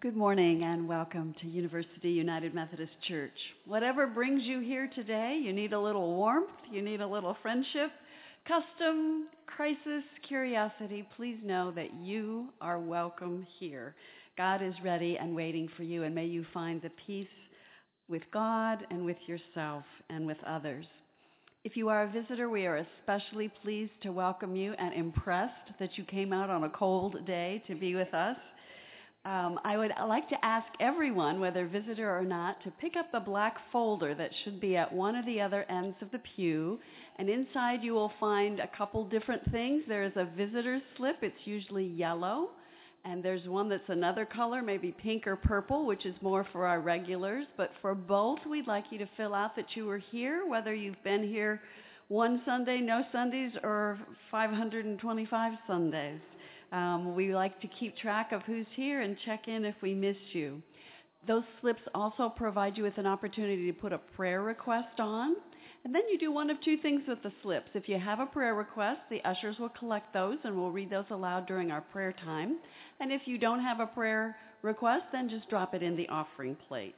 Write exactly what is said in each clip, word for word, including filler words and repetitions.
Good morning and welcome to University United Methodist Church. Whatever brings you here today, you need a little warmth, you need a little friendship, custom, crisis, curiosity, please know that you are welcome here. God is ready and waiting for you, and may you find the peace with God and with yourself and with others. If you are a visitor, we are especially pleased to welcome you and impressed that you came out on a cold day to be with us. Um, I would like to ask everyone, whether visitor or not, to pick up the black folder that should be at one of the other ends of the pew. And inside you will find a couple different things. There is a visitor's slip. It's usually yellow. And there's one that's another color, maybe pink or purple, which is more for our regulars. But for both, we'd like you to fill out that you were here, whether you've been here one Sunday, no Sundays, or five hundred twenty-five Sundays. Um, we like to keep track of who's here and check in if we miss you. Those slips also provide you with an opportunity to put a prayer request on. And then you do one of two things with the slips. If you have a prayer request, the ushers will collect those and we'll read those aloud during our prayer time. And if you don't have a prayer request, then just drop it in the offering plate.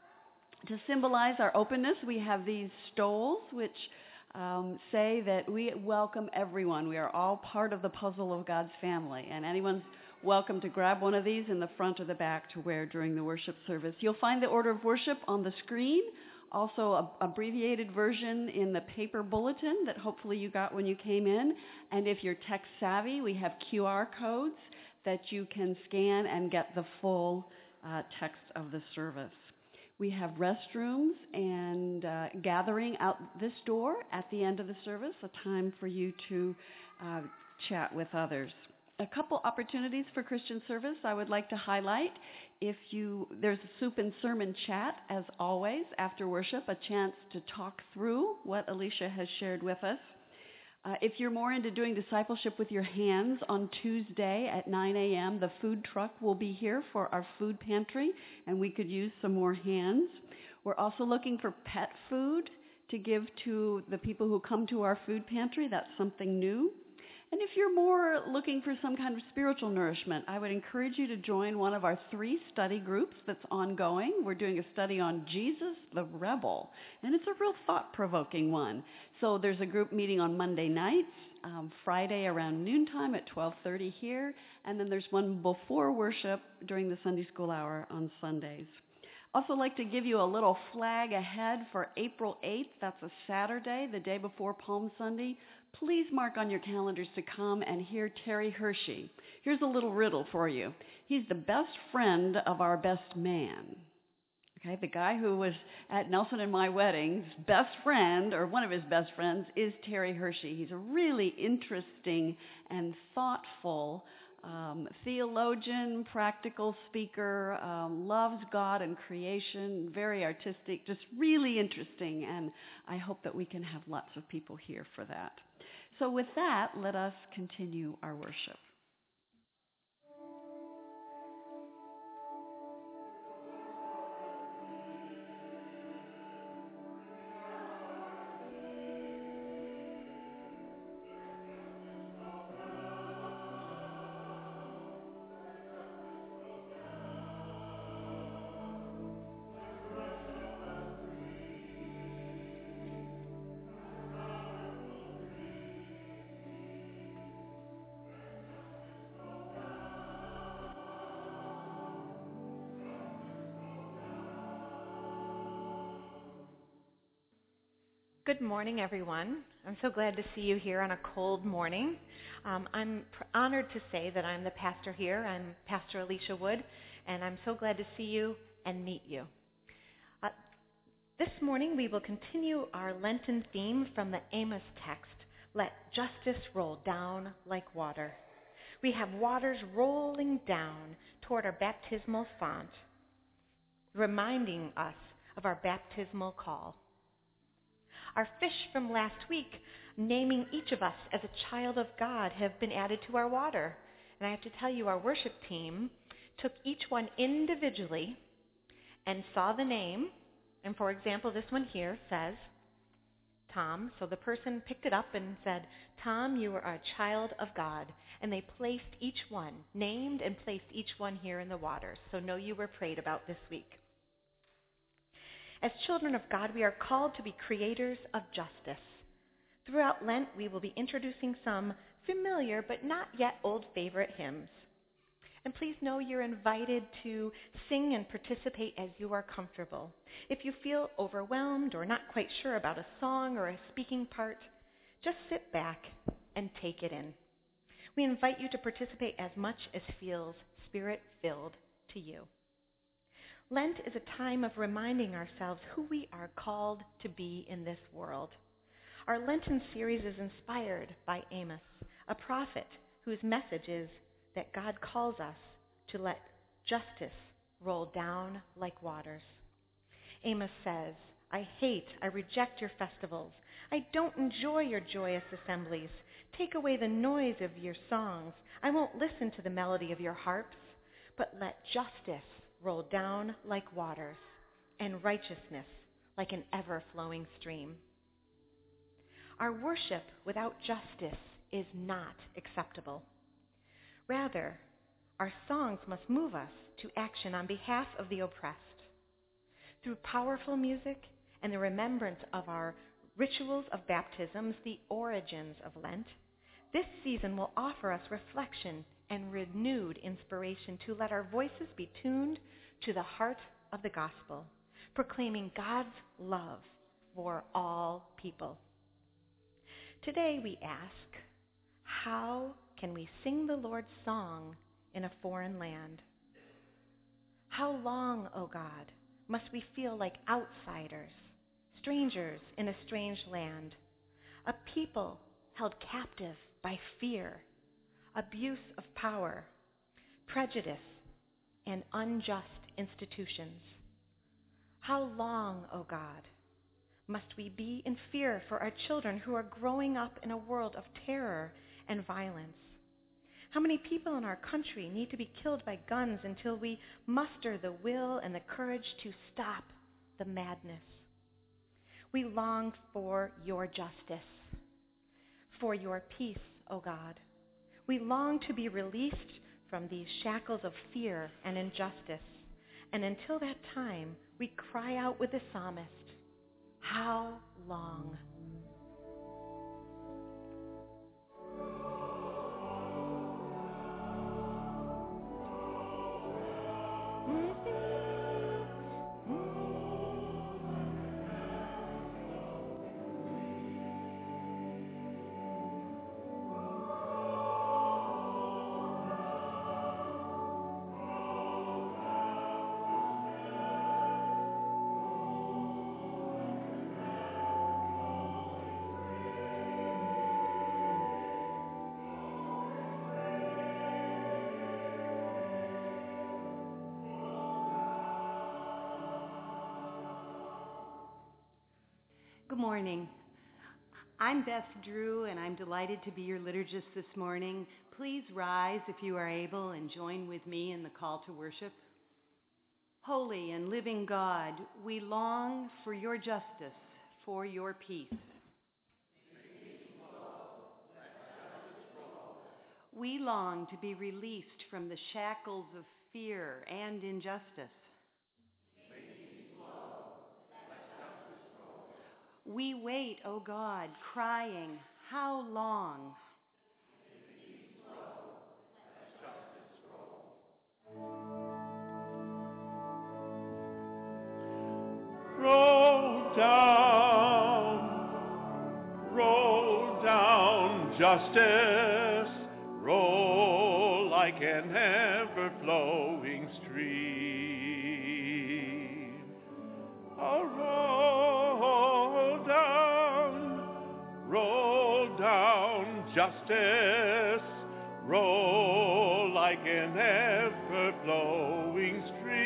To symbolize our openness, we have these stoles, which Um, say that we welcome everyone. We are all part of the puzzle of God's family, and anyone's welcome to grab one of these in the front or the back to wear during the worship service. You'll find the order of worship on the screen, also an abbreviated version in the paper bulletin that hopefully you got when you came in, and if you're tech savvy, we have Q R codes that you can scan and get the full uh, text of the service. We have restrooms and uh, gathering out this door at the end of the service, a time for you to uh, chat with others. A couple opportunities for Christian service I would like to highlight. If you, there's a soup and sermon chat, as always, after worship, a chance to talk through what Alicia has shared with us. Uh, if you're more into doing discipleship with your hands, on Tuesday at nine a.m., the food truck will be here for our food pantry, and we could use some more hands. We're also looking for pet food to give to the people who come to our food pantry. That's something new. And if you're more looking for some kind of spiritual nourishment, I would encourage you to join one of our three study groups that's ongoing. We're doing a study on Jesus the Rebel, and it's a real thought-provoking one. So there's a group meeting on Monday nights, um, Friday around noontime at twelve thirty here, and then there's one before worship during the Sunday school hour on Sundays. Also like to give you a little flag ahead for April eighth. That's a Saturday, the day before Palm Sunday. Please mark on your calendars to come and hear Terry Hershey. Here's a little riddle for you. He's the best friend of our best man. Okay, the guy who was at Nelson and my wedding's best friend, or one of his best friends, is Terry Hershey. He's a really interesting and thoughtful um, theologian, practical speaker, um, loves God and creation, very artistic, just really interesting, and I hope that we can have lots of people here for that. So with that, let us continue our worship. Good morning, everyone. I'm so glad to see you here on a cold morning. Um, I'm pr- honored to say that I'm the pastor here. I'm Pastor Alicia Wood, and I'm so glad to see you and meet you. Uh, this morning we will continue our Lenten theme from the Amos text, Let Justice Roll Down Like Water. We have waters rolling down toward our baptismal font, reminding us of our baptismal call. Our fish from last week, naming each of us as a child of God, have been added to our water. And I have to tell you, our worship team took each one individually and saw the name. And for example, this one here says, Tom. So the person picked it up and said, Tom, you are a child of God. And they placed each one, named and placed each one here in the waters. So know you were prayed about this week. As children of God, we are called to be creators of justice. Throughout Lent, we will be introducing some familiar but not yet old favorite hymns. And please know you're invited to sing and participate as you are comfortable. If you feel overwhelmed or not quite sure about a song or a speaking part, just sit back and take it in. We invite you to participate as much as feels Spirit-filled to you. Lent is a time of reminding ourselves who we are called to be in this world. Our Lenten series is inspired by Amos, a prophet whose message is that God calls us to let justice roll down like waters. Amos says, I hate, I reject your festivals. I don't enjoy your joyous assemblies. Take away the noise of your songs. I won't listen to the melody of your harps, but let justice roll down like waters and righteousness like an ever-flowing stream. Our worship without justice is not acceptable. Rather, our songs must move us to action on behalf of the oppressed. Through powerful music and the remembrance of our rituals of baptisms, the origins of Lent, this season will offer us reflection and renewed inspiration to let our voices be tuned to the heart of the gospel, proclaiming God's love for all people. Today we ask, how can we sing the Lord's song in a foreign land? How long, O God, must we feel like outsiders, strangers in a strange land, a people held captive by fear, abuse of power, prejudice, and unjust institutions? How long, O God, must we be in fear for our children who are growing up in a world of terror and violence? How many people in our country need to be killed by guns until we muster the will and the courage to stop the madness? We long for your justice, for your peace, O God. We long to be released from these shackles of fear and injustice. And until that time, we cry out with the psalmist, how long? Good morning. I'm Beth Drew, and I'm delighted to be your liturgist this morning. Please rise if you are able and join with me in the call to worship. Holy and living God, we long for your justice, for your peace. We long to be released from the shackles of fear and injustice. We wait, O God, crying, how long? Roll down, roll down justice, roll like an ever-flowing stream. Oh, roll down, roll down justice, roll like an ever-flowing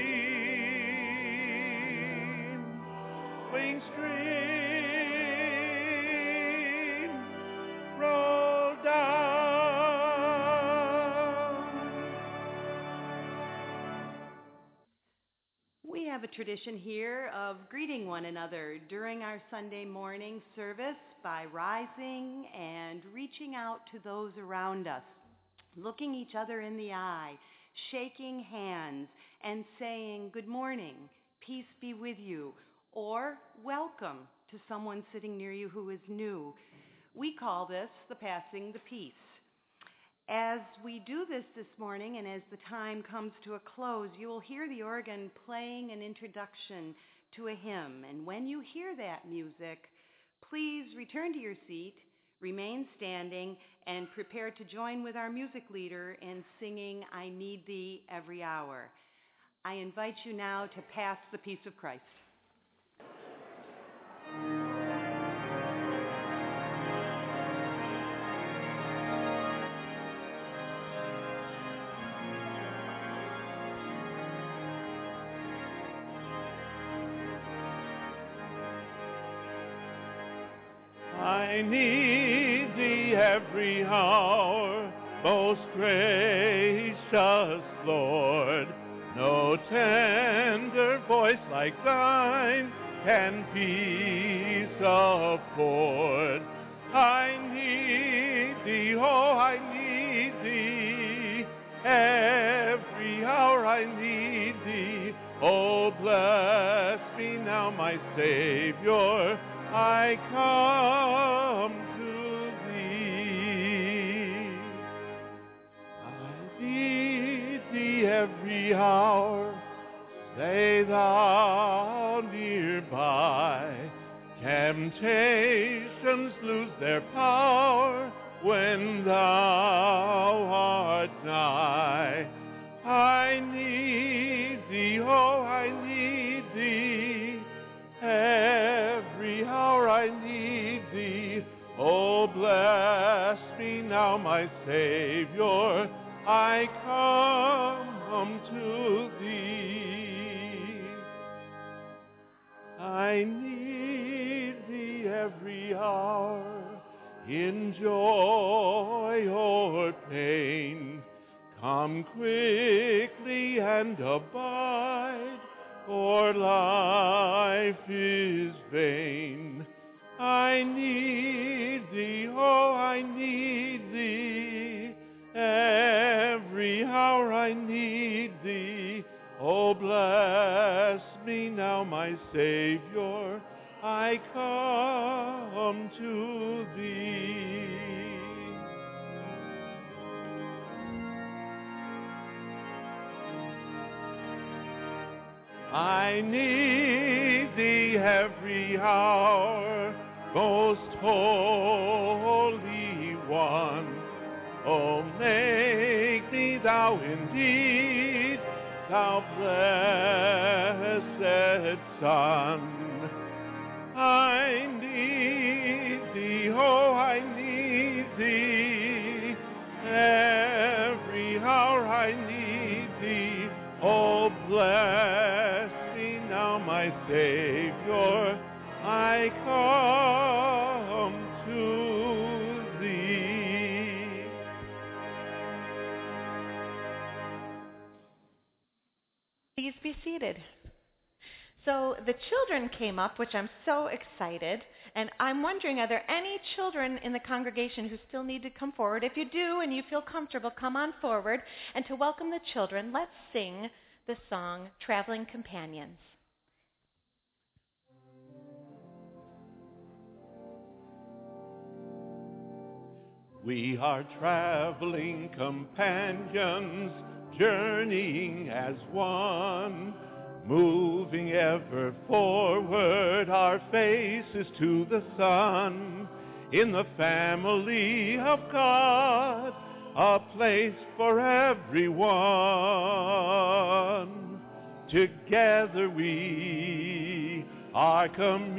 stream, flowing stream, roll down. We have a tradition here of greeting one another during our Sunday morning service by rising and reaching out to those around us, looking each other in the eye, shaking hands, and saying, "Good morning, peace be with you," or "Welcome" to someone sitting near you who is new. We call this the passing the peace. As we do this this morning, and as the time comes to a close, you will hear the organ playing an introduction to a hymn. And when you hear that music, please return to your seat, remain standing, and prepare to join with our music leader in singing "I Need Thee Every Hour." I invite you now to pass the peace of Christ. I need thee every hour, most gracious Lord. No tender voice like thine can peace afford. I need thee, oh, I need thee. Every hour I need thee. Oh, bless me now, my Savior. I come to thee. I need thee every hour. Stay thou nearby. Temptations lose their power when thou art nigh. I need thee, oh, I need thee. Every hour I need thee. Oh, bless me now, my Savior. I come to thee. I need thee every hour, in joy or pain. Come quickly and abide, or life is vain. I need thee, oh, I need thee. Every hour I need thee. Oh, bless me now, my Savior. I come to thee. I need thee every hour, most holy one. Oh, make me thou indeed, thou blessed Son. I need thee, oh, I need thee. Every hour I need thee. Oh, bless me now, my Savior. I come to thee. Please be seated. So the children came up, which I'm so excited, and I'm wondering, are there any children in the congregation who still need to come forward? If you do and you feel comfortable, come on forward. And to welcome the children, let's sing the song, Traveling Companions. We are traveling companions, journeying as one, moving ever forward, our faces to the sun. In the family of God, a place for everyone. Together we are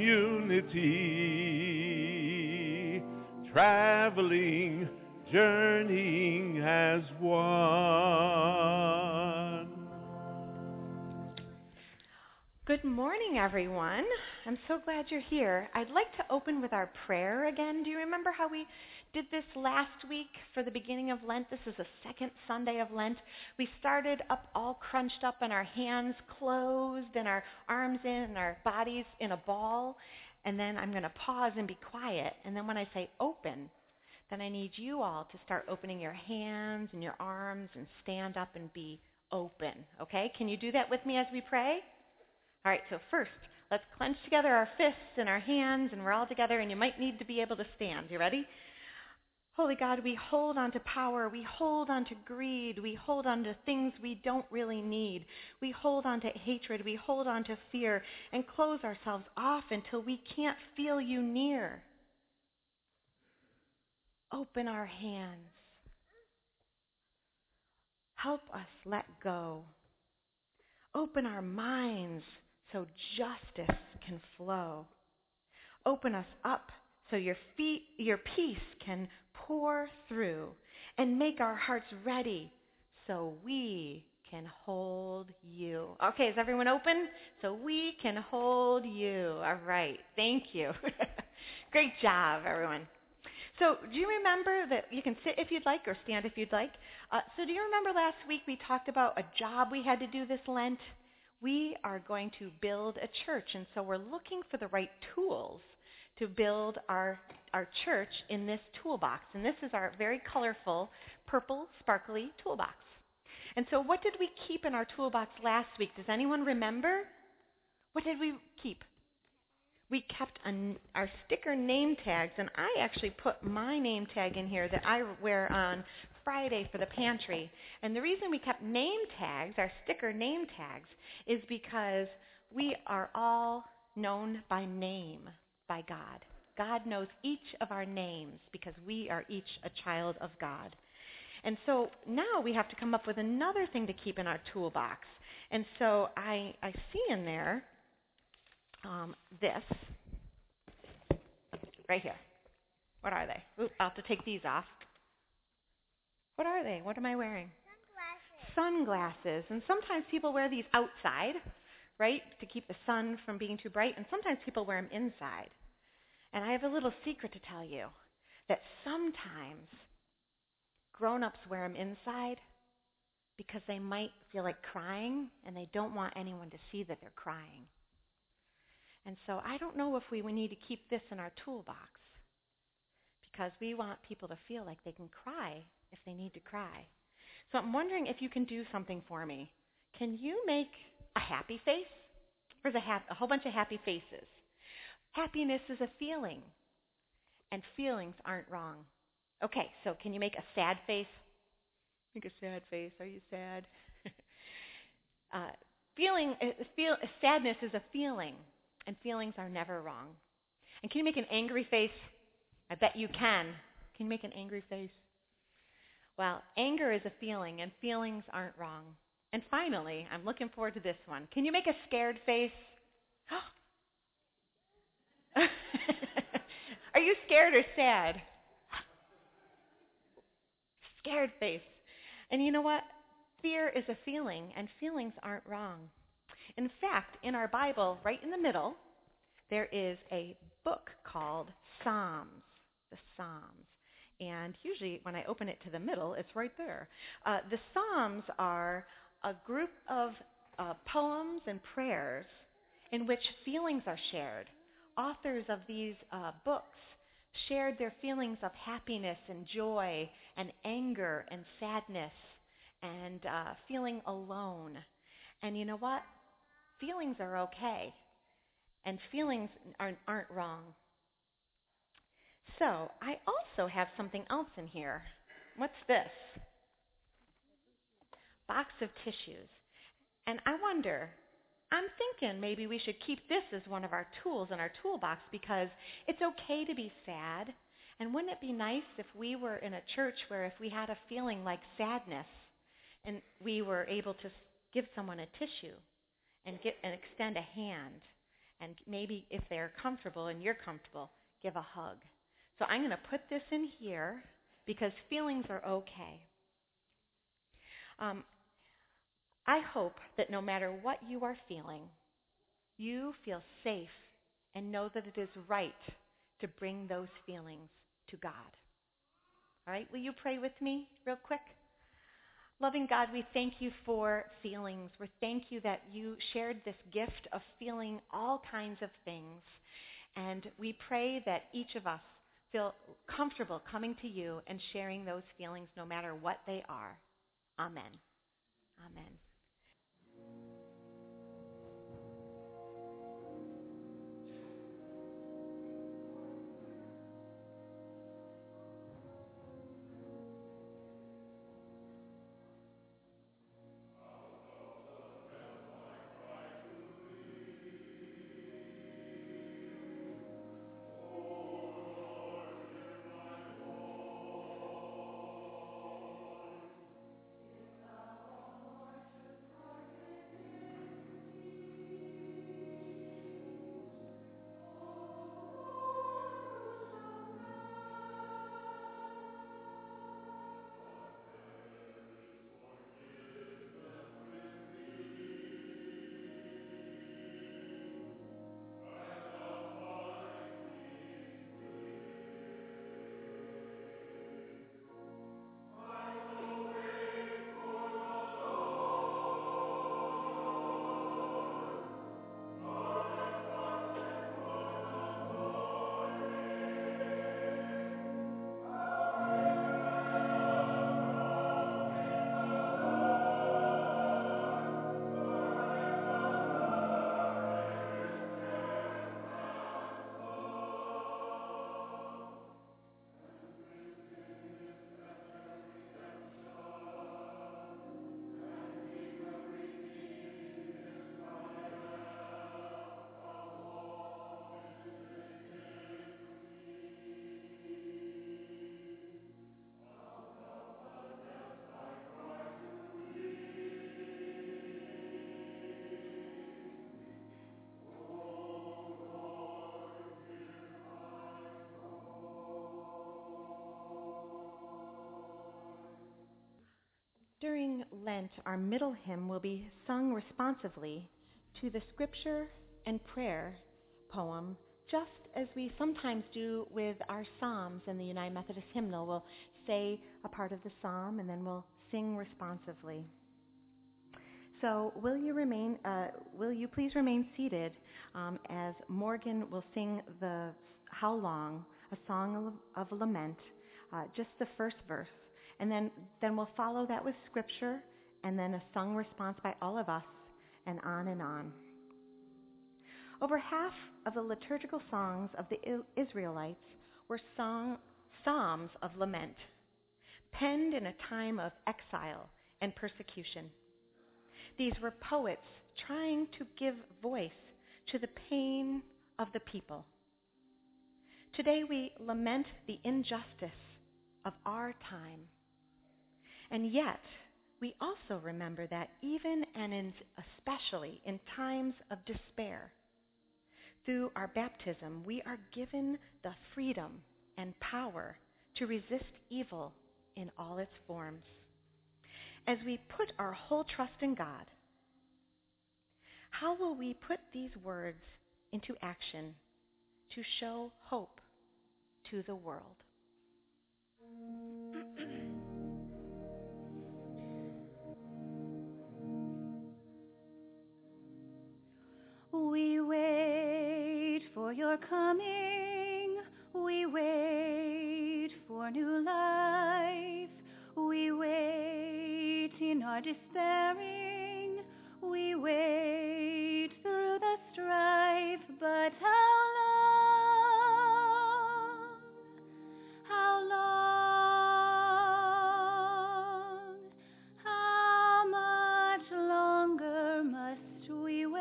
community, traveling, journeying as one. Good morning, everyone. I'm so glad you're here. I'd like to open with our prayer again. Do you remember how we did this last week for the beginning of Lent? This is the second Sunday of Lent. We started up all crunched up and our hands closed and our arms in and our bodies in a ball. And then I'm going to pause and be quiet. And then when I say open, then I need you all to start opening your hands and your arms and stand up and be open. Okay? Can you do that with me as we pray? All right, so first, let's clench together our fists and our hands, and we're all together, and you might need to be able to stand. You ready? Holy God, we hold on to power. We hold on to greed. We hold on to things we don't really need. We hold on to hatred. We hold on to fear and close ourselves off until we can't feel you near. Open our hands. Help us let go. Open our minds so justice can flow. Open us up so your feet, your peace can pour through, and make our hearts ready so we can hold you. Okay, is everyone open? So we can hold you. All right, thank you. Great job, everyone. So do you remember that you can sit if you'd like or stand if you'd like? Uh, so do you remember last week we talked about a job we had to do this Lent? We are going to build a church, and so we're looking for the right tools to build our, our church in this toolbox. And this is our very colorful, purple, sparkly toolbox. And so what did we keep in our toolbox last week? Does anyone remember? What did we keep? We kept an, our sticker name tags, and I actually put my name tag in here that I wear on Friday for the pantry. And the reason we kept name tags, our sticker name tags, is because we are all known by name by God. God knows each of our names because we are each a child of God. And so now we have to come up with another thing to keep in our toolbox. And so I, I see in there um, this right here. What are they? Ooh, I'll have to take these off. What are they? What am I wearing? Sunglasses. Sunglasses. And sometimes people wear these outside, right, to keep the sun from being too bright. And sometimes people wear them inside. And I have a little secret to tell you, that sometimes grown-ups wear them inside because they might feel like crying and they don't want anyone to see that they're crying. And so I don't know if we, we need to keep this in our toolbox because we want people to feel like they can cry if they need to cry. So I'm wondering if you can do something for me. Can you make a happy face? There's a, ha- a whole bunch of happy faces. Happiness is a feeling, and feelings aren't wrong. Okay, so can you make a sad face? Make a sad face. Are you sad? uh, feeling, uh, feel, uh, sadness is a feeling, and feelings are never wrong. And can you make an angry face? I bet you can. Can you make an angry face? Well, anger is a feeling, and feelings aren't wrong. And finally, I'm looking forward to this one. Can you make a scared face? Are you scared or sad? Scared face. And you know what? Fear is a feeling, and feelings aren't wrong. In fact, in our Bible, right in the middle, there is a book called Psalms, the Psalms. And usually when I open it to the middle, it's right there. Uh, the Psalms are a group of uh, poems and prayers in which feelings are shared. Authors of these uh, books shared their feelings of happiness and joy and anger and sadness and uh, feeling alone. And you know what? Feelings are okay. And feelings aren't, aren't wrong. So I also have something else in here. What's this? Box of tissues. And I wonder, I'm thinking maybe we should keep this as one of our tools in our toolbox because it's okay to be sad. And wouldn't it be nice if we were in a church where if we had a feeling like sadness and we were able to give someone a tissue and get and extend a hand and maybe if they're comfortable and you're comfortable, give a hug. So I'm going to put this in here because feelings are okay. Um, I hope that no matter what you are feeling, you feel safe and know that it is right to bring those feelings to God. All right, will you pray with me real quick? Loving God, we thank you for feelings. We thank you that you shared this gift of feeling all kinds of things. And we pray that each of us feel comfortable coming to you and sharing those feelings no matter what they are. Amen. Amen. During Lent, our middle hymn will be sung responsively to the scripture and prayer poem, just as we sometimes do with our psalms in the United Methodist Hymnal. We'll say a part of the psalm and then we'll sing responsively. So will you remain? Uh, will you please remain seated um, as Morgan will sing the How Long, a song of, of lament, uh, just the first verse. And then, then we'll follow that with scripture and then a sung response by all of us and on and on. Over half of the liturgical songs of the Israelites were song, psalms of lament, penned in a time of exile and persecution. These were poets trying to give voice to the pain of the people. Today we lament the injustice of our time. And yet, we also remember that even and in, especially in times of despair, through our baptism, we are given the freedom and power to resist evil in all its forms. As we put our whole trust in God, how will we put these words into action to show hope to the world? We wait for your coming. We wait for new life. We wait in our despairing. We wait through the strife. But how long? How long? How much longer must we wait?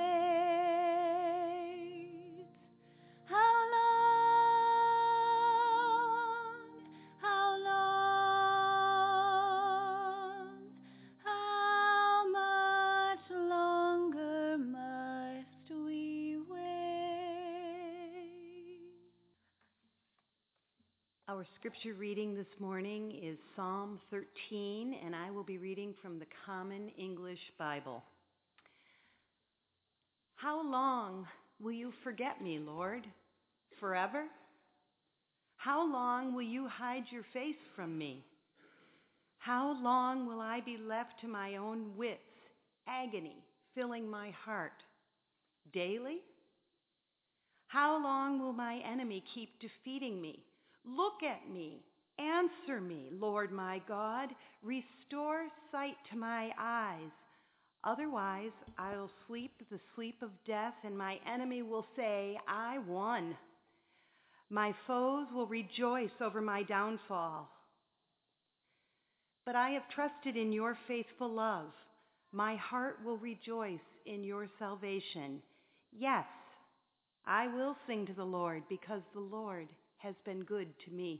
Our scripture reading this morning is Psalm thirteen, and I will be reading from the Common English Bible. How long will you forget me, Lord? Forever? How long will you hide your face from me? How long will I be left to my own wits, agony filling my heart? Daily? How long will my enemy keep defeating me? Look at me. Answer me, Lord my God. Restore sight to my eyes. Otherwise, I'll sleep the sleep of death, and my enemy will say, I won. My foes will rejoice over my downfall. But I have trusted in your faithful love. My heart will rejoice in your salvation. Yes, I will sing to the Lord because the Lord has been good to me.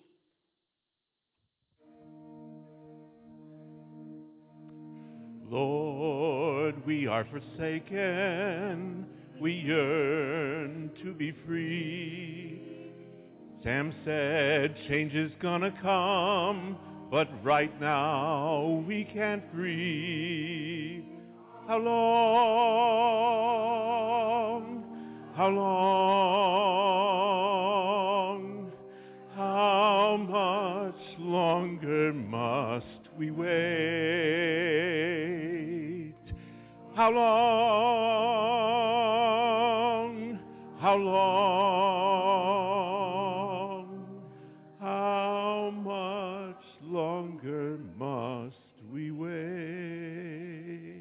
Lord, we are forsaken. We yearn to be free. Sam said change is gonna come, but right now we can't breathe. How long? How long? How much longer must we wait? How long? How long? How much longer must we wait?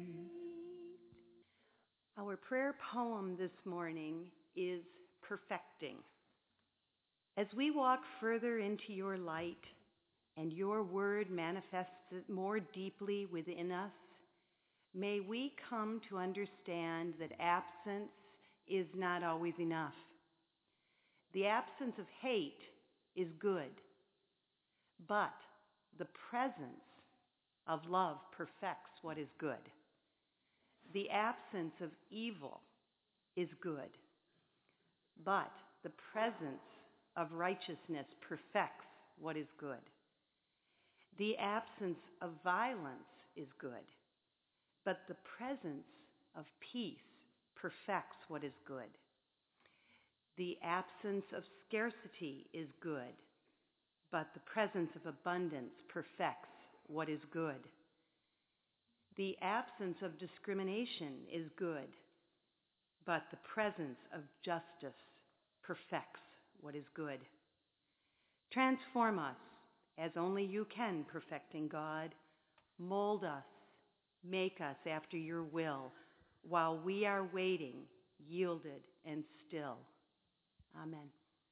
Our prayer poem this morning is Perfecting. As we walk further into your light and your word manifests it more deeply within us, may we come to understand that absence is not always enough. The absence of hate is good, but the presence of love perfects what is good. The absence of evil is good, but the presence of righteousness perfects what is good. The absence of violence is good, but the presence of peace perfects what is good. The absence of scarcity is good, but the presence of abundance perfects what is good. The absence of discrimination is good, but the presence of justice perfects what is good. Transform us as only you can, perfecting God. Mold us, make us after your will, while we are waiting, yielded and still. Amen.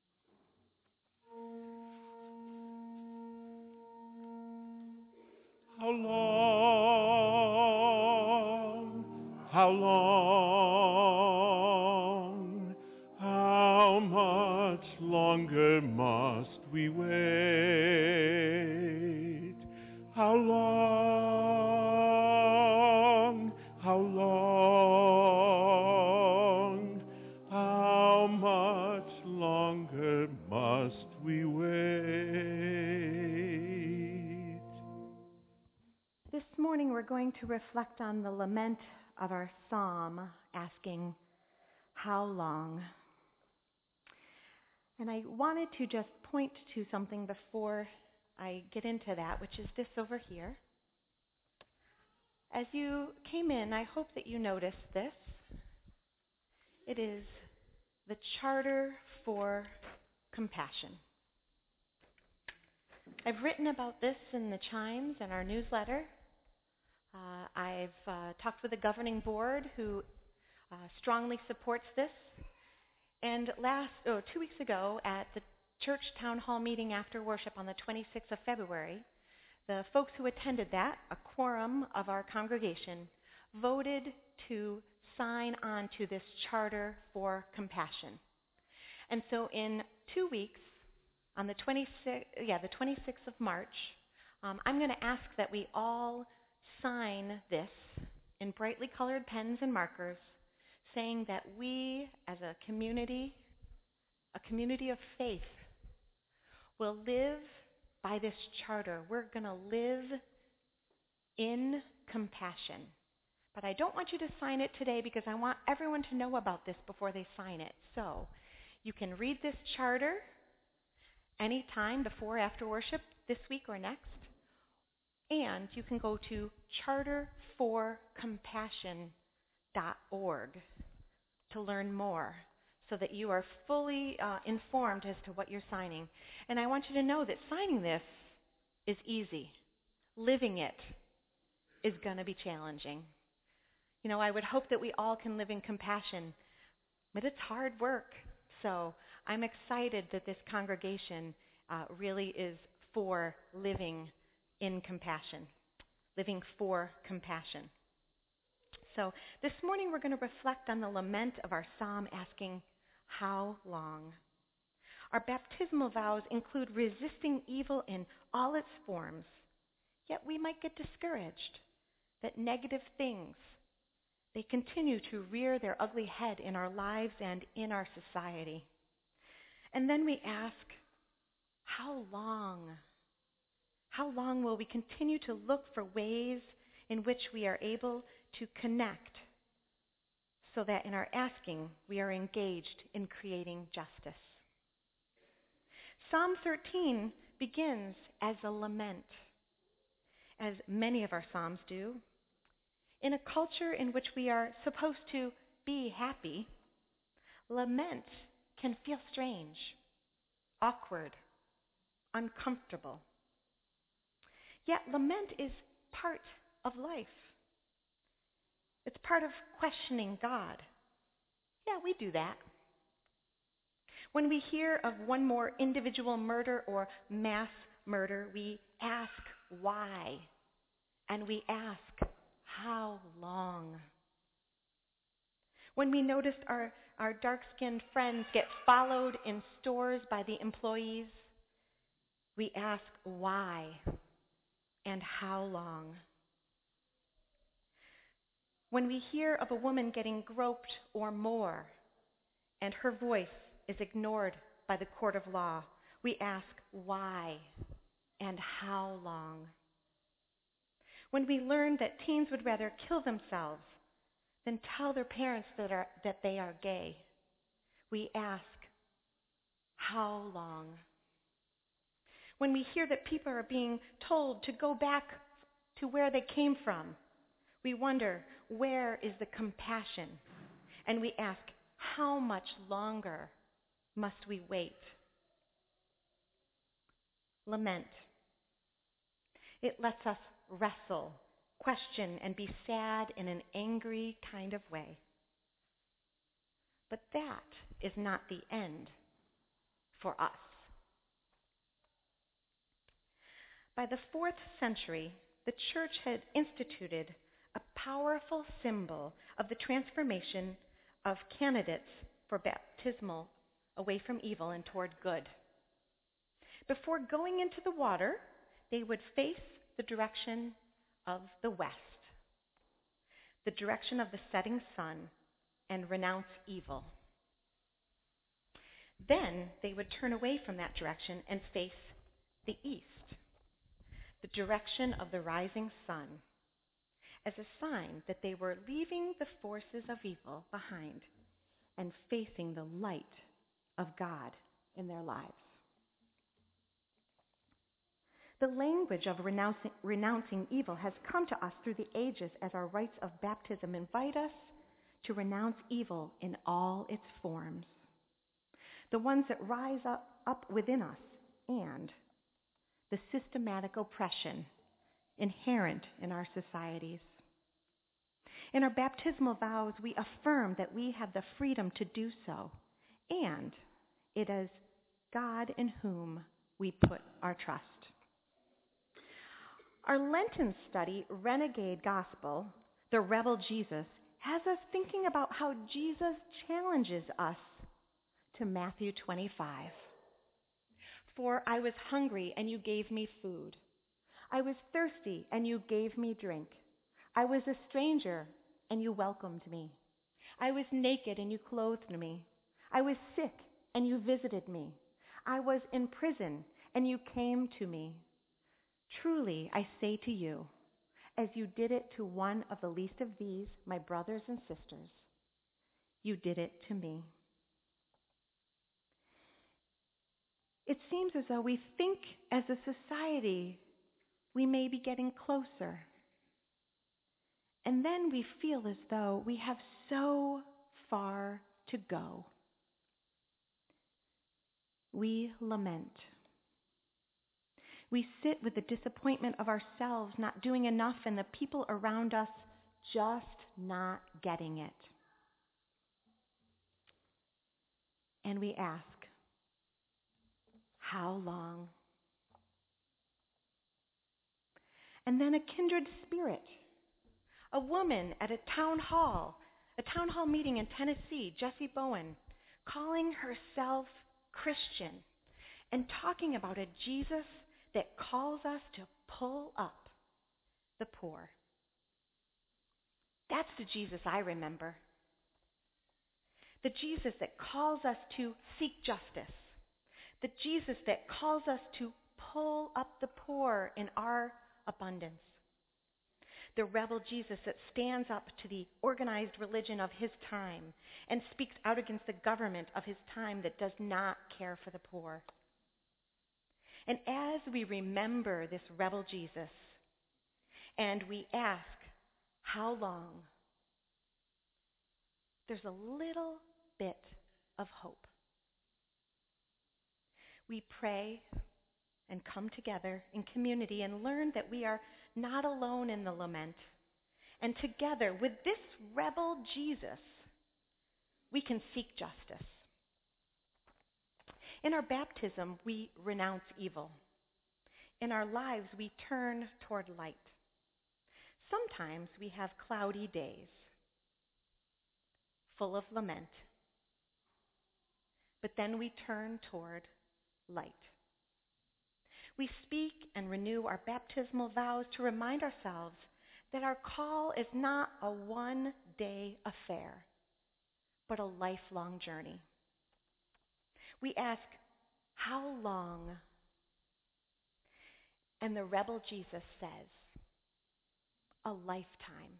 How long? How long? How much longer must we wait? How long? How long? How much longer must we wait? This morning we're going to reflect on the lament of our psalm, asking, how long? And I wanted to just point to something before I get into that, which is this over here. As you came in, I hope that you noticed this. It is the Charter for Compassion. I've written about this in the Chimes and our newsletter. Uh, I've uh, talked with the governing board who uh, strongly supports this. And last, oh, two weeks ago at the church town hall meeting after worship on the twenty-sixth of February, the folks who attended that, a quorum of our congregation, voted to sign on to this Charter for Compassion. And so in two weeks, on the twenty-sixth, yeah, the twenty-sixth of March, um, I'm going to ask that we all sign this in brightly colored pens and markers, saying that we, as a community, a community of faith, will live by this charter. We're going to live in compassion But I don't want you to sign it today because I want everyone to know about this before they sign it. So you can read this charter anytime before or after worship this week or next. And you can go to charter for compassion dot org to learn more so that you are fully uh, informed as to what you're signing. And I want you to know that signing this is easy. Living it is going to be challenging. You know, I would hope that we all can live in compassion, but it's hard work. So I'm excited that this congregation uh, really is for living in compassion, living for compassion. So this morning we're going to reflect on the lament of our psalm asking, how long? Our baptismal vows include resisting evil in all its forms, yet we might get discouraged that negative things, they continue to rear their ugly head in our lives and in our society. And then we ask, how long? How long will we continue to look for ways in which we are able to connect so that in our asking we are engaged in creating justice? Psalm thirteen begins as a lament, as many of our psalms do. In a culture in which we are supposed to be happy, lament can feel strange, awkward, uncomfortable. Yet lament is part of life. It's part of questioning God. Yeah, we do that. When we hear of one more individual murder or mass murder, we ask why, and we ask how long. When we noticed our, our dark-skinned friends get followed in stores by the employees, we ask why and how long. When we hear of a woman getting groped or more, and her voice is ignored by the court of law, we ask why and how long. When we learn that teens would rather kill themselves than tell their parents that, are, that they are gay, we ask how long. When we hear that people are being told to go back to where they came from, we wonder, where is the compassion? And we ask, how much longer must we wait? Lament. It lets us wrestle, question, and be sad in an angry kind of way. But that is not the end for us. By the fourth century, the church had instituted a powerful symbol of the transformation of candidates for baptismal away from evil and toward good. Before going into the water, they would face the direction of the west, the direction of the setting sun, and renounce evil. Then they would turn away from that direction and face the east, the direction of the rising sun, as a sign that they were leaving the forces of evil behind and facing the light of God in their lives. The language of renouncing, renouncing evil has come to us through the ages as our rites of baptism invite us to renounce evil in all its forms, the ones that rise up, up within us, and the systematic oppression inherent in our societies. In our baptismal vows, we affirm that we have the freedom to do so, and it is God in whom we put our trust. Our Lenten study, Renegade Gospel, the Rebel Jesus, has us thinking about how Jesus challenges us to Matthew twenty-five. For I was hungry, and you gave me food. I was thirsty, and you gave me drink. I was a stranger, and you welcomed me. I was naked, and you clothed me. I was sick, and you visited me. I was in prison, and you came to me. Truly, I say to you, As you did it to one of the least of these, my brothers and sisters, you did it to me. It seems as though we think as a society we may be getting closer. And then we feel as though we have so far to go. We lament. We sit with the disappointment of ourselves not doing enough and the people around us just not getting it. And we ask, how long? And then a kindred spirit, a woman at a town hall, a town hall meeting in Tennessee, Jessie Bowen, calling herself Christian and talking about a Jesus that calls us to pull up the poor. That's the Jesus I remember. The Jesus that calls us to seek justice. The Jesus that calls us to pull up the poor in our abundance. The rebel Jesus that stands up to the organized religion of his time and speaks out against the government of his time that does not care for the poor. And as we remember this rebel Jesus and we ask, how long? There's a little bit of hope. We pray and come together in community and learn that we are not alone in the lament. And together with this rebel Jesus, we can seek justice. In our baptism, we renounce evil. In our lives, we turn toward light. Sometimes we have cloudy days, full of lament. But then we turn toward light. We speak and renew our baptismal vows to remind ourselves that our call is not a one-day affair, but a lifelong journey. We ask, how long? And the rebel Jesus says, a lifetime.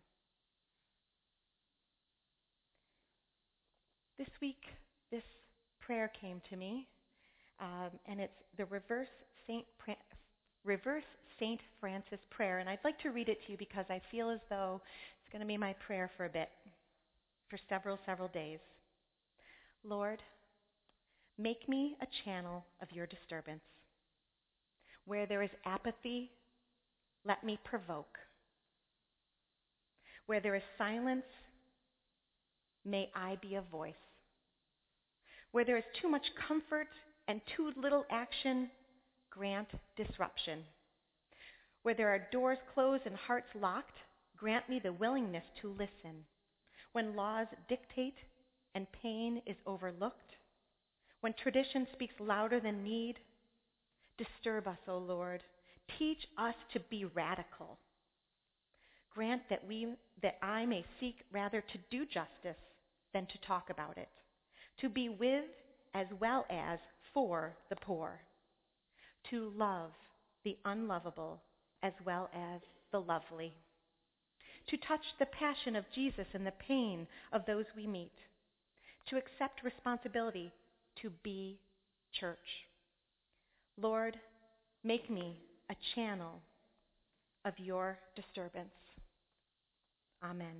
This week, this prayer came to me, um, and it's the reverse Saint pra- reverse Saint Francis prayer, and I'd like to read it to you because I feel as though it's going to be my prayer for a bit, for several, several days. Lord, make me a channel of your disturbance. Where there is apathy, let me provoke. Where there is silence, may I be a voice. Where there is too much comfort and too little action, grant disruption. Where there are doors closed and hearts locked, grant me the willingness to listen. When laws dictate and pain is overlooked, when tradition speaks louder than need, disturb us, O Lord. Teach us to be radical. Grant that we that I may seek rather to do justice than to talk about it, to be with as well as for the poor, to love the unlovable as well as the lovely, to touch the passion of Jesus and the pain of those we meet, to accept responsibility to be church. Lord, make me a channel of your disturbance. Amen.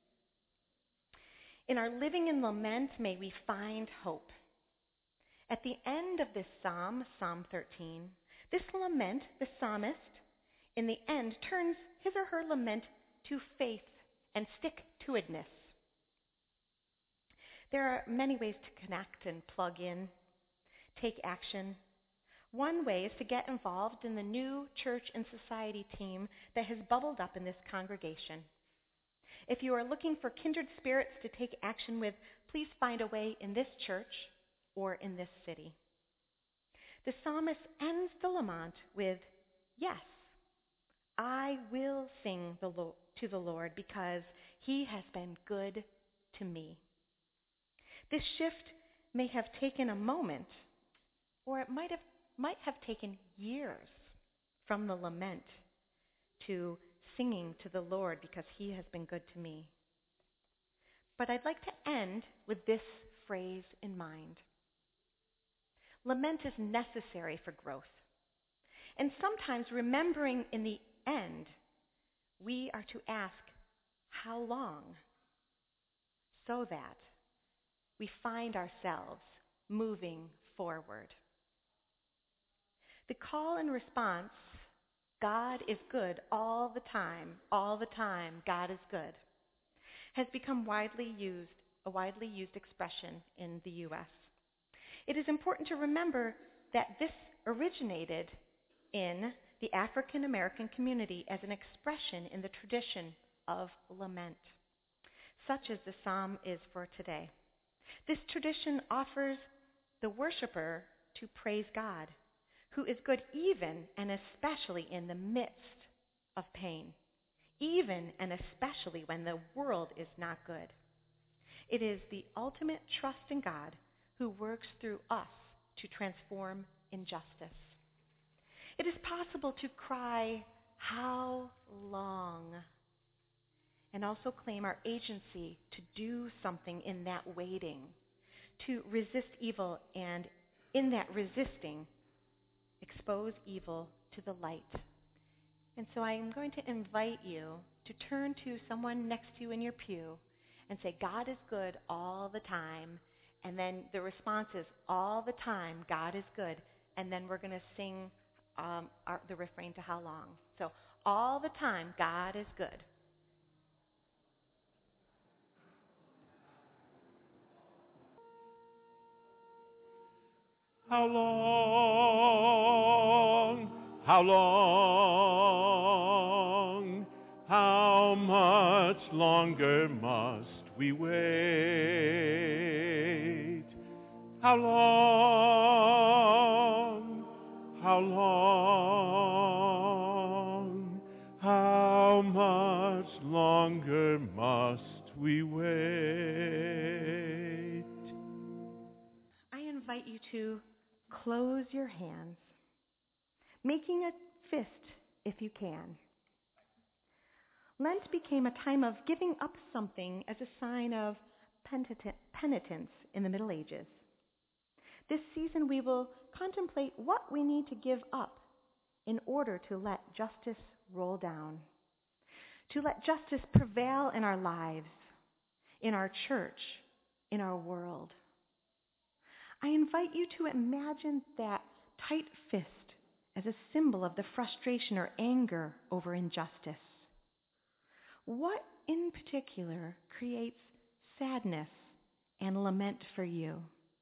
In our living in lament, may we find hope. At the end of this psalm, Psalm thirteen, this lament, the psalmist, in the end, turns his or her lament to faith and stick-to-itness. There are many ways to connect and plug in, take action. One way is to get involved in the new church and society team that has bubbled up in this congregation. If you are looking for kindred spirits to take action with, please find a way in this church or in this city. The psalmist ends the lament with, yes, I will sing the Lo- to the Lord because he has been good to me. This shift may have taken a moment, or it might have, might have taken years from the lament to singing to the Lord because he has been good to me. But I'd like to end with this phrase in mind. Lament is necessary for growth. And sometimes remembering in the end, we are to ask, how long? So that we find ourselves moving forward. The call and response, God is good all the time, all the time, God is good, has become widely used, a widely used expression in the U S. It is important to remember that this originated in the African American community as an expression in the tradition of lament, such as the psalm is for today. This tradition offers the worshiper to praise God, who is good even and especially in the midst of pain, even and especially when the world is not good. It is the ultimate trust in God who works through us to transform injustice. It is possible to cry, how long? And also claim our agency to do something in that waiting, to resist evil, and in that resisting, expose evil to the light. And so I am going to invite you to turn to someone next to you in your pew and say, God is good all the time. And then the response is, all the time, God is good. And then we're going to sing um, our, the refrain to how long. So, all the time, God is good. How long, how long, how much longer must we wait? How long, how long, how much longer must we wait? I invite you to close your hands, making a fist if you can. Lent became a time of giving up something as a sign of penitence in the Middle Ages. This season we will contemplate what we need to give up in order to let justice roll down, to let justice prevail in our lives, in our church, in our world. I invite you to imagine that tight fist as a symbol of the frustration or anger over injustice. What in particular creates sadness and lament for you?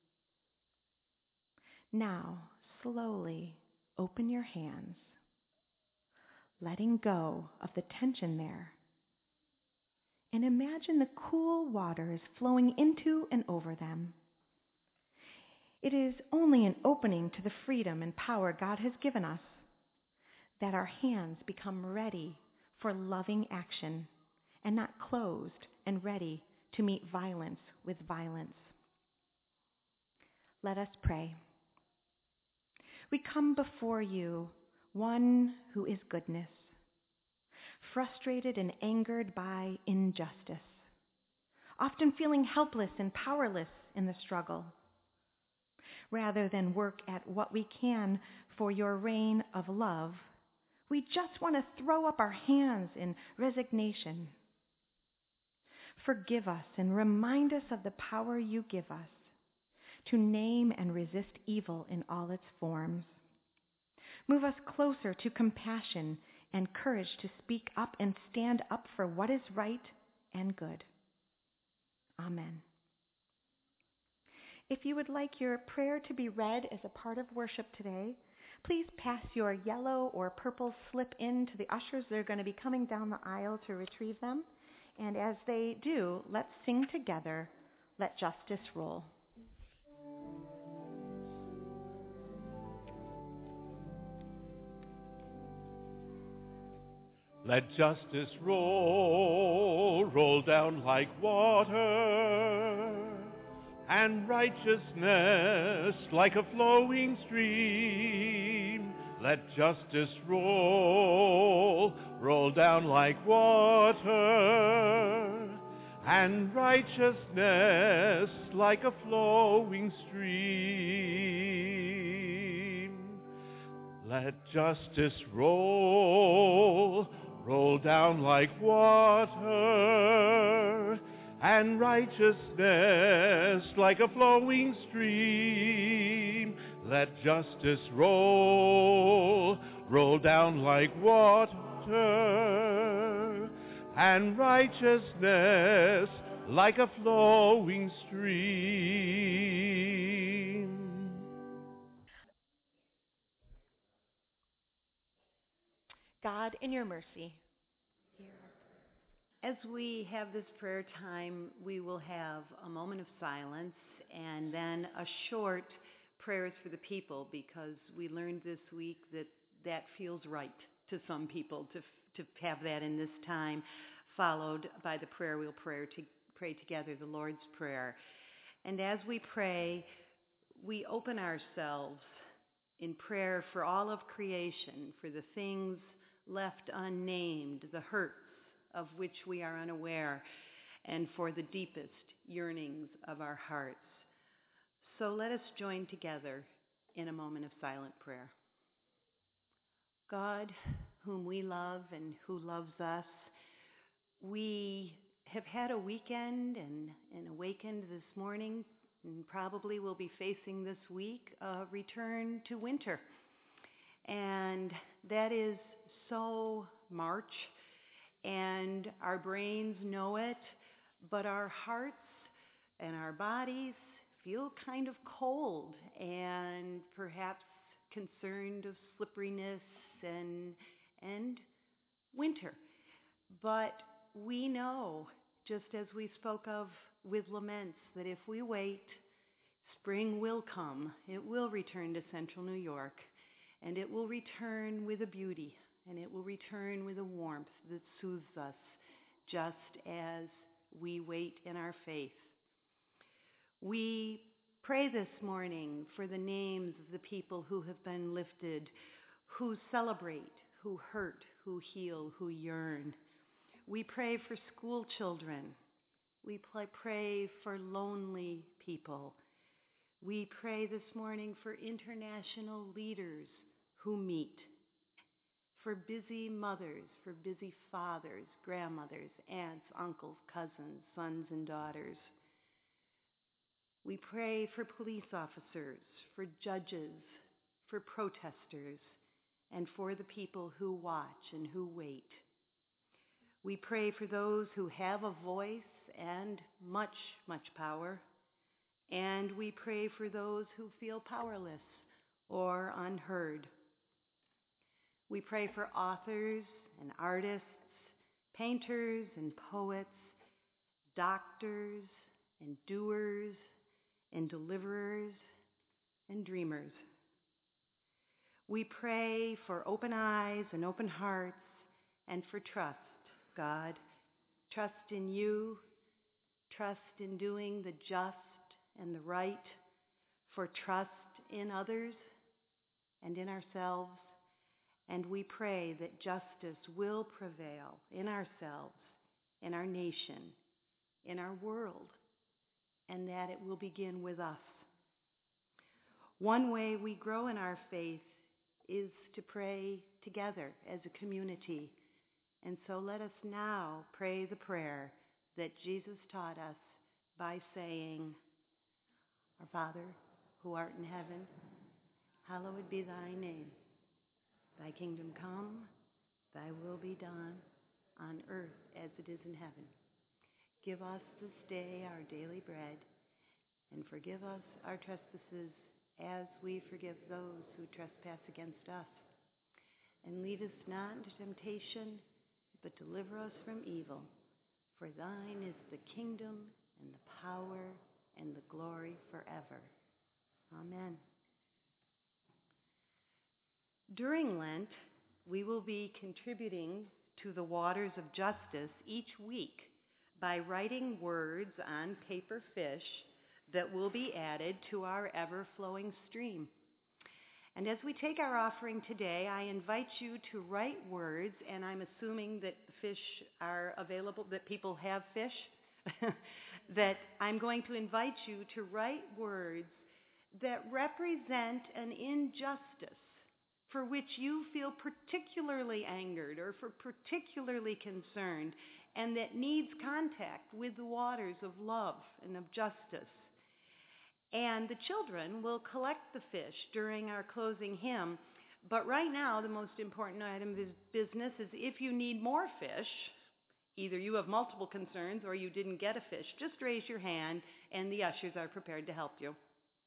Now, slowly open your hands, letting go of the tension there. And imagine the cool waters flowing into and over them. It is only an opening to the freedom and power God has given us that our hands become ready for loving action and not closed and ready to meet violence with violence. Let us pray. We come before you, one who is goodness, frustrated and angered by injustice, often feeling helpless and powerless in the struggle. Rather than work at what we can for your reign of love, we just want to throw up our hands in resignation. Forgive us and remind us of the power you give us to name and resist evil in all its forms. Move us closer to compassion and courage to speak up and stand up for what is right and good. Amen. If you would like your prayer to be read as a part of worship today, please pass your yellow or purple slip in to the ushers. They're going to be coming down the aisle to retrieve them. And as they do, let's sing together, Let Justice Roll. Let justice roll, roll down like water, and righteousness like a flowing stream. Let justice roll, roll down like water, and righteousness like a flowing stream. Let justice roll, roll down like water, and righteousness like a flowing stream. Let justice roll, roll down like water, and righteousness like a flowing stream. God, in your mercy, As we have this prayer time, we will have a moment of silence and then a short prayers for the people, because we learned this week that that feels right to some people to to have that in this time, followed by the prayer we'll pray, to, pray together, the Lord's Prayer. And as we pray, we open ourselves in prayer for all of creation, for the things left unnamed, the hurts of which we are unaware, and for the deepest yearnings of our hearts. So let us join together in a moment of silent prayer. God, whom we love and who loves us, we have had a weekend and, and awakened this morning, and probably will be facing this week a return to winter. And that is so March, and our brains know it, but our hearts and our bodies feel kind of cold and perhaps concerned of slipperiness and and winter. But we know, just as we spoke of with laments, that if we wait, spring will come. It will return to central New York, and it will return with a beauty, and it will return with a warmth that soothes us, just as we wait in our faith. We pray this morning for the names of the people who have been lifted, who celebrate, who hurt, who heal, who yearn. We pray for school children. We pray for lonely people. We pray this morning for international leaders who meet, for busy mothers, for busy fathers, grandmothers, aunts, uncles, cousins, sons and daughters. We pray for police officers, for judges, for protesters, and for the people who watch and who wait. We pray for those who have a voice and much, much power. And we pray for those who feel powerless or unheard. We pray for authors and artists, painters and poets, doctors and doers and deliverers and dreamers. We pray for open eyes and open hearts and for trust, God. Trust in you, trust in doing the just and the right, for trust in others and in ourselves. And we pray that justice will prevail in ourselves, in our nation, in our world, and that it will begin with us. One way we grow in our faith is to pray together as a community. And so let us now pray the prayer that Jesus taught us by saying, Our Father, who art in heaven, hallowed be thy name. Thy kingdom come, thy will be done, on earth as it is in heaven. Give us this day our daily bread, and forgive us our trespasses as we forgive those who trespass against us. And lead us not into temptation, but deliver us from evil. For thine is the kingdom and the power and the glory forever. Amen. During Lent, we will be contributing to the waters of justice each week by writing words on paper fish that will be added to our ever-flowing stream. And as we take our offering today, I invite you to write words, and I'm assuming that fish are available, that people have fish, that I'm going to invite you to write words that represent an injustice for which you feel particularly angered or for particularly concerned, and that needs contact with the waters of love and of justice. And the children will collect the fish during our closing hymn. But right now, the most important item of business is if you need more fish, either you have multiple concerns or you didn't get a fish, just raise your hand and the ushers are prepared to help you.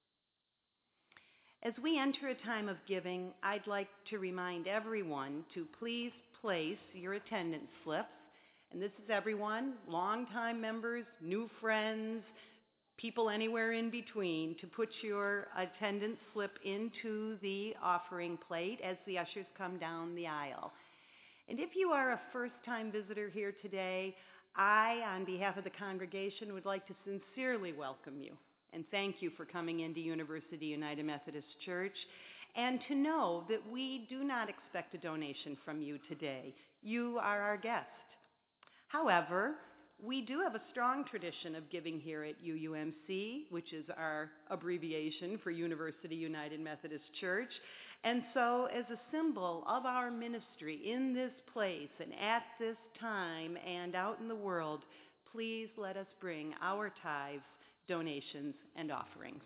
As we enter a time of giving, I'd like to remind everyone to please place your attendance slips. And this is everyone, longtime members, new friends, people anywhere in between, to put your attendance slip into the offering plate as the ushers come down the aisle. And if you are a first-time visitor here today, I, on behalf of the congregation, would like to sincerely welcome you and thank you for coming into University United Methodist Church, and to know that we do not expect a donation from you today. You are our guest. However, we do have a strong tradition of giving here at U U M C, which is our abbreviation for University United Methodist Church. And so, as a symbol of our ministry in this place and at this time and out in the world, please let us bring our tithes, donations, and offerings.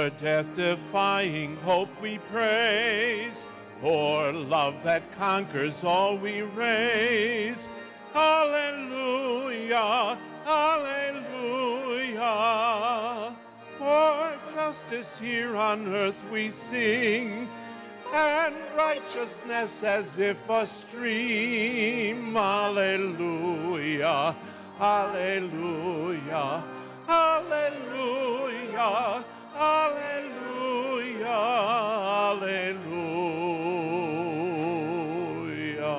for death-defying hope we praise, for love that conquers all we raise. Alleluia, alleluia. For justice here on earth we sing, and righteousness as if a stream. Alleluia, alleluia, alleluia, alleluia, alleluia.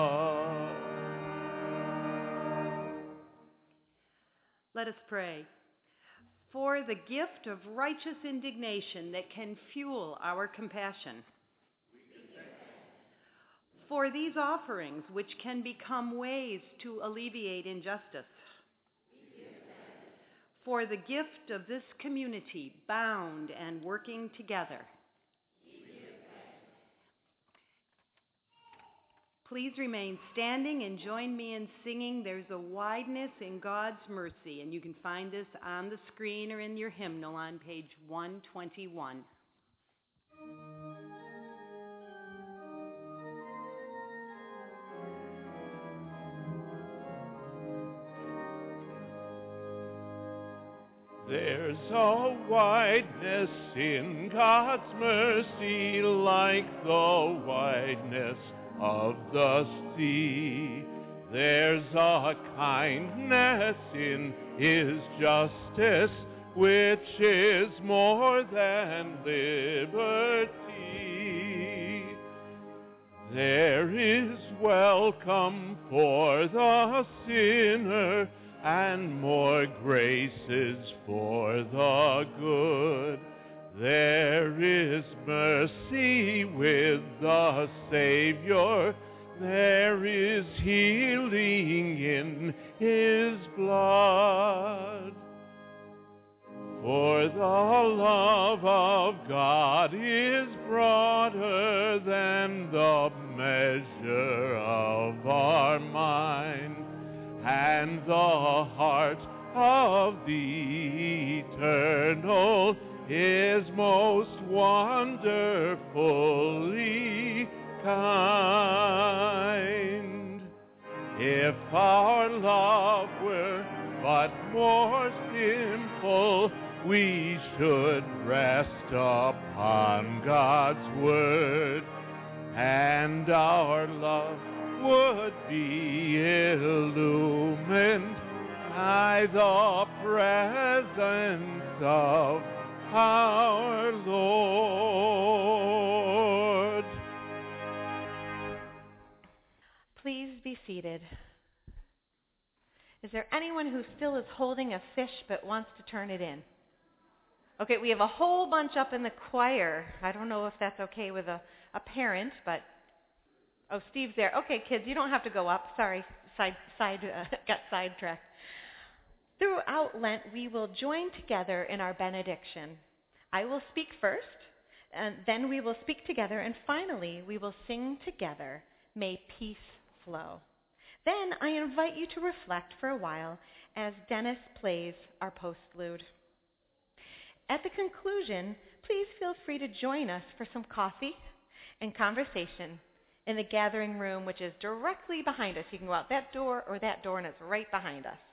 Let us pray. For the gift of righteous indignation that can fuel our compassion. For these offerings which can become ways to alleviate injustice. For the gift of this community bound and working together. Please remain standing and join me in singing There's a Wideness in God's Mercy, and you can find this on the screen or in your hymnal on page one twenty-one. There's a wideness in God's mercy, like the wideness of the sea. There's a kindness in His justice, which is more than liberty. There is welcome for the sinner, and more graces for the good. There is mercy with the Savior. There is healing in His blood. For the love of God is broader than the measure of our mind, and the heart of the Eternal is most wonderfully kind. If our love were but more simple, we should rest upon God's word, and our love would be illumined by the presence of our Lord. Please be seated. Is there anyone who still is holding a fish but wants to turn it in? Okay, we have a whole bunch up in the choir. I don't know if that's okay with a, a parent, but oh, Steve's there. Okay, kids, you don't have to go up. Sorry, side, side, uh, got sidetracked. Throughout Lent, we will join together in our benediction. I will speak first, and then we will speak together, and finally, we will sing together, May Peace Flow. Then I invite you to reflect for a while as Dennis plays our postlude. At the conclusion, please feel free to join us for some coffee and conversation in the gathering room, which is directly behind us. You can go out that door or that door, and it's right behind us.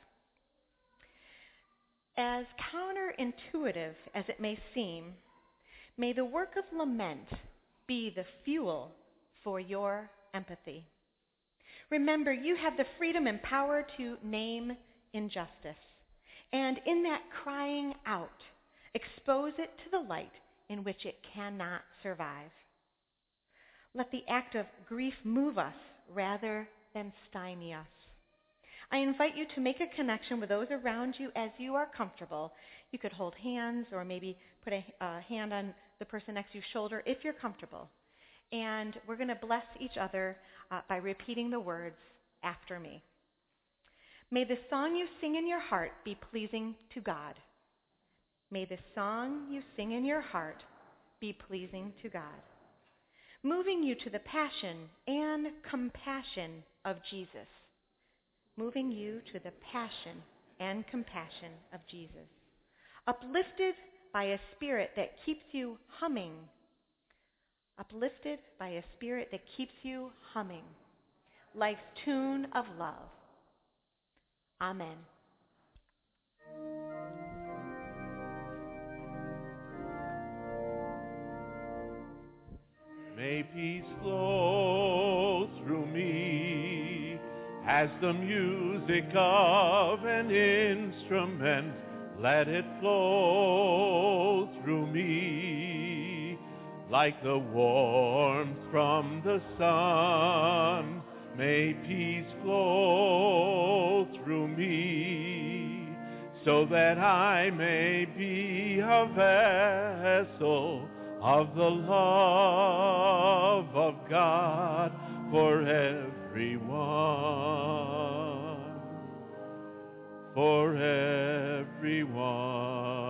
As counterintuitive as it may seem, may the work of lament be the fuel for your empathy. Remember, you have the freedom and power to name injustice, and in that crying out, expose it to the light in which it cannot survive. Let the act of grief move us rather than stymie us. I invite you to make a connection with those around you as you are comfortable. You could hold hands or maybe put a, a hand on the person next to your shoulder if you're comfortable. And we're going to bless each other uh, by repeating the words after me. May the song you sing in your heart be pleasing to God. May the song you sing in your heart be pleasing to God, moving you to the passion and compassion of Jesus. Moving you to the passion and compassion of Jesus. Uplifted by a spirit that keeps you humming. Uplifted by a spirit that keeps you humming. Life's tune of love. Amen. May peace flow through me as the music of an instrument. Let it flow through me like the warmth from the sun. May peace flow through me so that I may be a vessel of the love of God for everyone, for everyone.